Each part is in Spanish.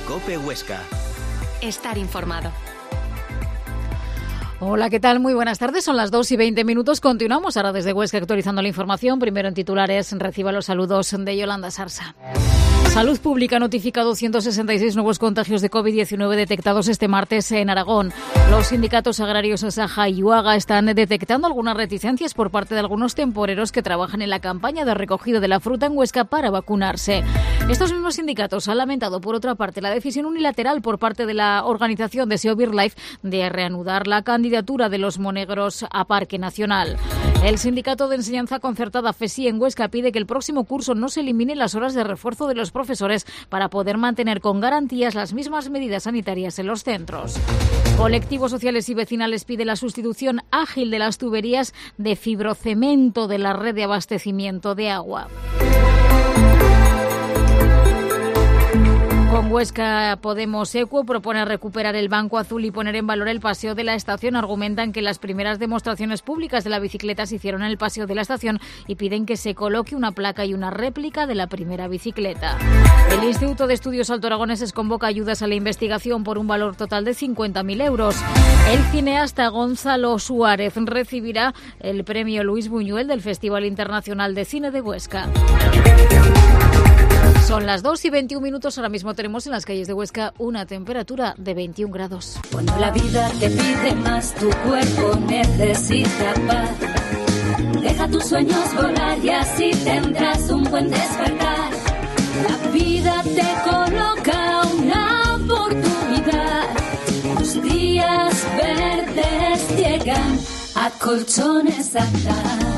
COPE Huesca. Estar informado. Hola, ¿qué tal? Muy buenas tardes. Son las 2:20. Continuamos ahora desde Huesca actualizando la información. Primero en titulares, reciba los saludos de Yolanda Sarsa. Salud Pública ha notificado 166 nuevos contagios de COVID-19 detectados este martes en Aragón. Los sindicatos agrarios Asaja y UAGA están detectando algunas reticencias por parte de algunos temporeros que trabajan en la campaña de recogida de la fruta en Huesca para vacunarse. Estos mismos sindicatos han lamentado, por otra parte, la decisión unilateral por parte de la organización de SEO BirdLife de reanudar la candidatura de los monegros a Parque Nacional. El Sindicato de Enseñanza Concertada FESI en Huesca pide que el próximo curso no se eliminen las horas de refuerzo de los profesores para poder mantener con garantías las mismas medidas sanitarias en los centros. Colectivos sociales y vecinales pide la sustitución ágil de las tuberías de fibrocemento de la red de abastecimiento de agua. Con Huesca Podemos Equo propone recuperar el Banco Azul y poner en valor el paseo de la estación. Argumentan que las primeras demostraciones públicas de la bicicleta se hicieron en el paseo de la estación y piden que se coloque una placa y una réplica de la primera bicicleta. El Instituto de Estudios Alto Aragoneses convoca ayudas a la investigación por un valor total de 50.000 euros. El cineasta Gonzalo Suárez recibirá el premio Luis Buñuel del Festival Internacional de Cine de Huesca. Son las 2:21. Ahora mismo tenemos en las calles de Huesca una temperatura de 21 grados. Cuando la vida te pide más, tu cuerpo necesita paz. Deja tus sueños volar y así tendrás un buen despertar. La vida te coloca una oportunidad. Tus días verdes llegan a Colchones Acta.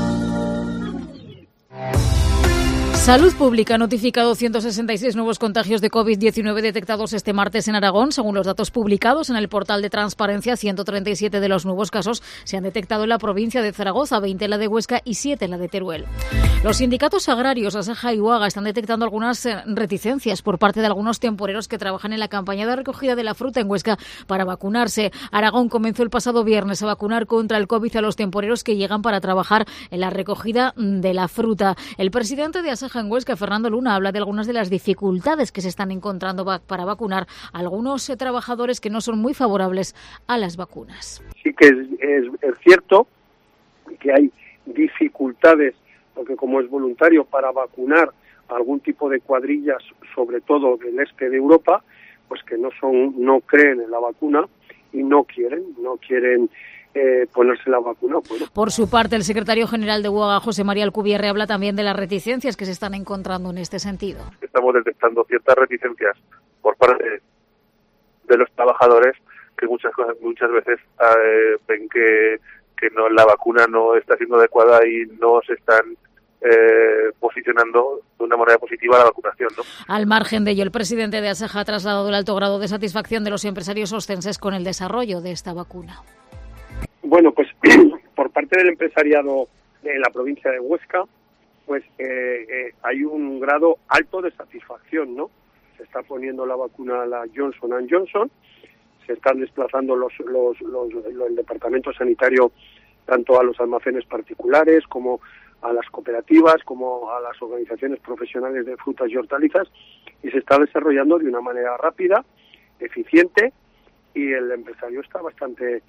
Salud Pública ha notificado 166 nuevos contagios de COVID-19 detectados este martes en Aragón. Según los datos publicados en el portal de transparencia, 137 de los nuevos casos se han detectado en la provincia de Zaragoza, 20 en la de Huesca y 7 en la de Teruel. Los sindicatos agrarios Asaja y UAGA están detectando algunas reticencias por parte de algunos temporeros que trabajan en la campaña de recogida de la fruta en Huesca para vacunarse. Aragón comenzó el pasado viernes a vacunar contra el COVID a los temporeros que llegan para trabajar en la recogida de la fruta. El presidente de Asaja en Huesca, Fernando Luna, habla de algunas de las dificultades que se están encontrando para vacunar a algunos trabajadores que no son muy favorables a las vacunas. Sí que es cierto que hay dificultades, porque como es voluntario, para vacunar a algún tipo de cuadrillas, sobre todo del este de Europa, pues que no creen en la vacuna y no quieren ponerse la vacuna. Bueno. Por su parte, el secretario general de UAGA, José María Alcubierre, habla también de las reticencias que se están encontrando en este sentido. Estamos detectando ciertas reticencias por parte de los trabajadores que muchas veces ven que no, la vacuna no está siendo adecuada y no se están posicionando de una manera positiva la vacunación, ¿no? Al margen de ello, el presidente de Asaja ha trasladado el alto grado de satisfacción de los empresarios oscenses con el desarrollo de esta vacuna. Bueno, pues por parte del empresariado de la provincia de Huesca, pues hay un grado alto de satisfacción, ¿no? Se está poniendo la vacuna, la Johnson & Johnson, se están desplazando el departamento sanitario tanto a los almacenes particulares como a las cooperativas, como a las organizaciones profesionales de frutas y hortalizas, y se está desarrollando de una manera rápida, eficiente, y el empresario está bastante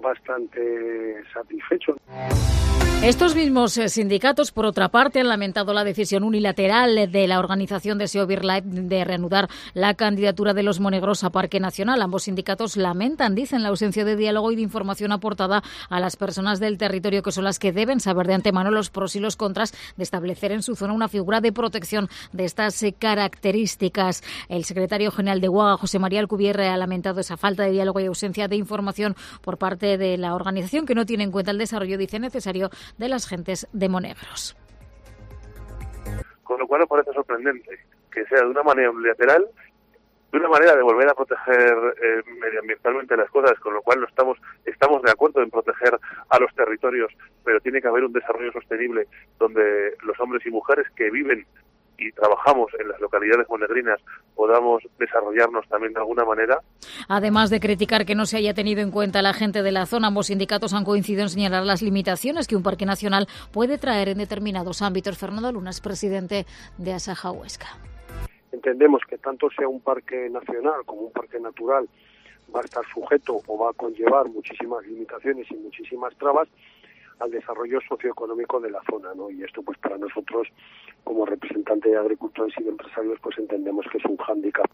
satisfecho. Estos mismos sindicatos, por otra parte, han lamentado la decisión unilateral de la organización de SEO BirdLife de reanudar la candidatura de los monegros a Parque Nacional. Ambos sindicatos lamentan, dicen, la ausencia de diálogo y de información aportada a las personas del territorio, que son las que deben saber de antemano los pros y los contras de establecer en su zona una figura de protección de estas características. El secretario general de UAGA, José María Alcubierre, ha lamentado esa falta de diálogo y ausencia de información por parte de la organización, que no tiene en cuenta el desarrollo, dice, necesario de las gentes de monegros. Con lo cual nos parece sorprendente que sea de una manera unilateral, de una manera de volver a proteger medioambientalmente las cosas, con lo cual no estamos de acuerdo en proteger a los territorios, pero tiene que haber un desarrollo sostenible donde los hombres y mujeres que viven y trabajamos en las localidades monegrinas podamos desarrollarnos también de alguna manera. Además de criticar que no se haya tenido en cuenta la gente de la zona, ambos sindicatos han coincidido en señalar las limitaciones que un parque nacional puede traer en determinados ámbitos. Fernando Luna es presidente de Asaja Huesca. entendemos que tanto sea un parque nacional como un parque natural va a estar sujeto o va a conllevar muchísimas limitaciones y muchísimas trabas al desarrollo socioeconómico de la zona, ¿no? Y esto, pues para nosotros, como representante de agricultores y de empresarios, pues entendemos que es un hándicap.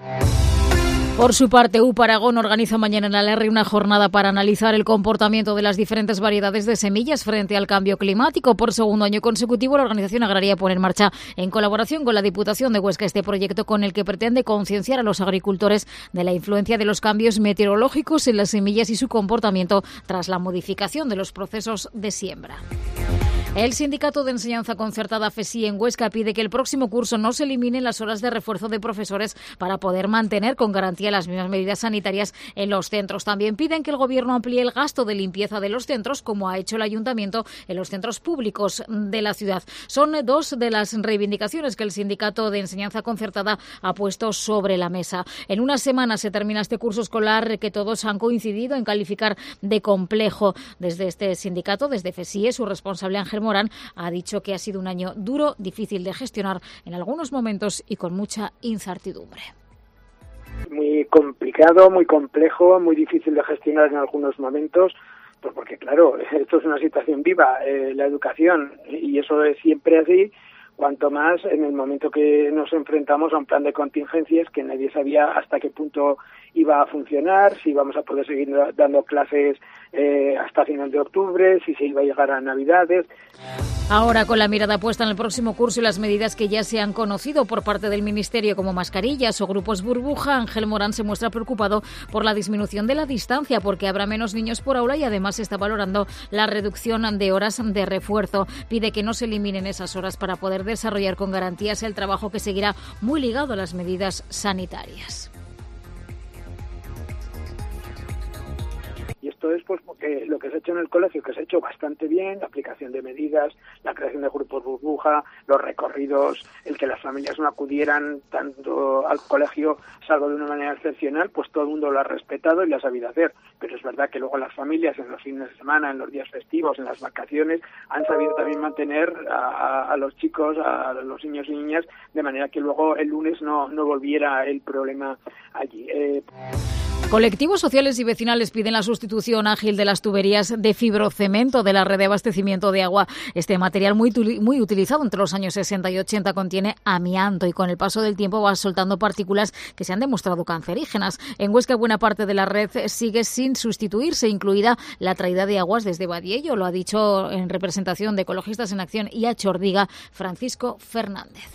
Por su parte, UPA Aragón organiza mañana en Alerri una jornada para analizar el comportamiento de las diferentes variedades de semillas frente al cambio climático. Por segundo año consecutivo, la organización agraria pone en marcha, en colaboración con la Diputación de Huesca, este proyecto con el que pretende concienciar a los agricultores de la influencia de los cambios meteorológicos en las semillas y su comportamiento tras la modificación de los procesos de siembra. El Sindicato de Enseñanza Concertada FESI en Huesca pide que el próximo curso no se eliminen las horas de refuerzo de profesores para poder mantener con garantía las mismas medidas sanitarias en los centros. También piden que el Gobierno amplíe el gasto de limpieza de los centros, como ha hecho el Ayuntamiento en los centros públicos de la ciudad. Son dos de las reivindicaciones que el Sindicato de Enseñanza Concertada ha puesto sobre la mesa. En una semana se termina este curso escolar que todos han coincidido en calificar de complejo. Desde este sindicato, desde FESI, su responsable Ángel Morán ha dicho que ha sido un año duro, difícil de gestionar en algunos momentos y con mucha incertidumbre. Muy complicado, muy complejo, muy difícil de gestionar en algunos momentos, pues porque claro, esto es una situación viva, la educación, y eso es siempre así, cuanto más en el momento que nos enfrentamos a un plan de contingencias que nadie sabía hasta qué punto iba a funcionar, si íbamos a poder seguir dando clases hasta final de octubre, si se iba a llegar a Navidades. Ahora, con la mirada puesta en el próximo curso y las medidas que ya se han conocido por parte del Ministerio, como mascarillas o grupos burbuja, Ángel Morán se muestra preocupado por la disminución de la distancia, porque habrá menos niños por aula y además se está valorando la reducción de horas de refuerzo. Pide que no se eliminen esas horas para poder desarrollar con garantías el trabajo, que seguirá muy ligado a las medidas sanitarias. Y esto es pues porque lo que se ha hecho en el colegio, que se ha hecho bastante bien, la aplicación de medidas, la creación de grupos burbuja, los recorridos, el que las familias no acudieran tanto al colegio salvo de una manera excepcional, pues todo el mundo lo ha respetado y lo ha sabido hacer. Pero es verdad que luego las familias en los fines de semana, en los días festivos, en las vacaciones, han sabido también mantener a los chicos, a los niños y niñas, de manera que luego el lunes no volviera el problema allí. Colectivos sociales y vecinales piden la sustitución ágil de las tuberías de fibrocemento de la red de abastecimiento de agua. Este material muy utilizado entre los años 60 y 80 contiene amianto y con el paso del tiempo va soltando partículas que se han demostrado cancerígenas. En Huesca, buena parte de la red sigue sin sustituirse, incluida la traída de aguas desde Badiello. Lo ha dicho en representación de Ecologistas en Acción y a Chordiga, Francisco Fernández.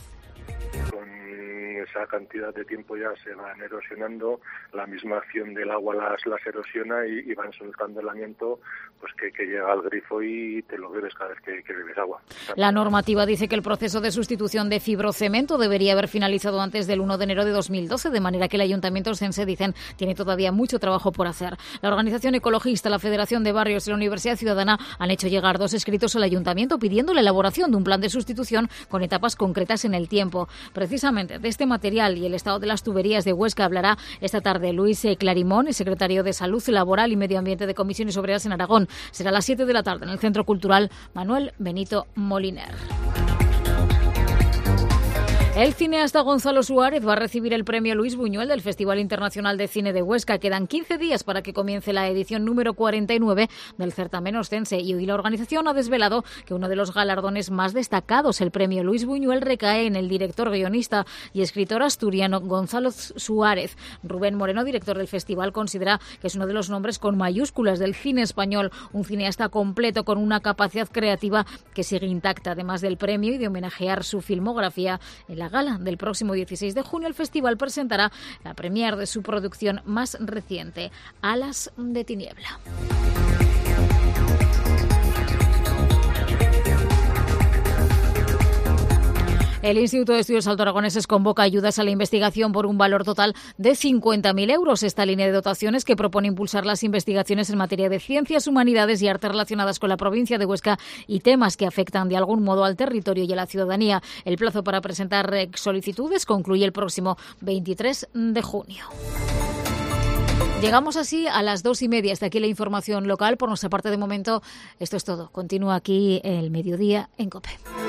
Esa cantidad de tiempo ya se van erosionando, la misma acción del agua las erosiona y van soltando el amianto, pues que llega al grifo y te lo bebes cada vez que bebes agua. La normativa dice que el proceso de sustitución de fibrocemento debería haber finalizado antes del 1 de enero de 2012, de manera que el Ayuntamiento Ostense, dicen, tiene todavía mucho trabajo por hacer. La organización ecologista, la Federación de Barrios y la Universidad Ciudadana han hecho llegar 2 escritos al Ayuntamiento pidiendo la elaboración de un plan de sustitución con etapas concretas en el tiempo. Precisamente de este material y el estado de las tuberías de Huesca hablará esta tarde Luis Clarimón, el secretario de Salud Laboral y Medio Ambiente de Comisiones Obreras en Aragón. Será a las 7 de la tarde en el Centro Cultural Manuel Benito Moliner. El cineasta Gonzalo Suárez va a recibir el premio Luis Buñuel del Festival Internacional de Cine de Huesca. Quedan 15 días para que comience la edición número 49 del certamen ostense y hoy la organización ha desvelado que uno de los galardones más destacados, el premio Luis Buñuel, recae en el director, guionista y escritor asturiano Gonzalo Suárez. Rubén Moreno, director del festival, considera que es uno de los nombres con mayúsculas del cine español, un cineasta completo con una capacidad creativa que sigue intacta. Además del premio y de homenajear su filmografía, en la gala del próximo 16 de junio, el festival presentará la premier de su producción más reciente, Alas de Tiniebla. El Instituto de Estudios Alto Aragoneses convoca ayudas a la investigación por un valor total de 50.000 euros. Esta línea de dotaciones, que propone impulsar las investigaciones en materia de ciencias, humanidades y arte relacionadas con la provincia de Huesca y temas que afectan de algún modo al territorio y a la ciudadanía. El plazo para presentar solicitudes concluye el próximo 23 de junio. Llegamos así a las 2:30. Hasta aquí la información local. Por nuestra parte, de momento, esto es todo. Continúa aquí el mediodía en COPE.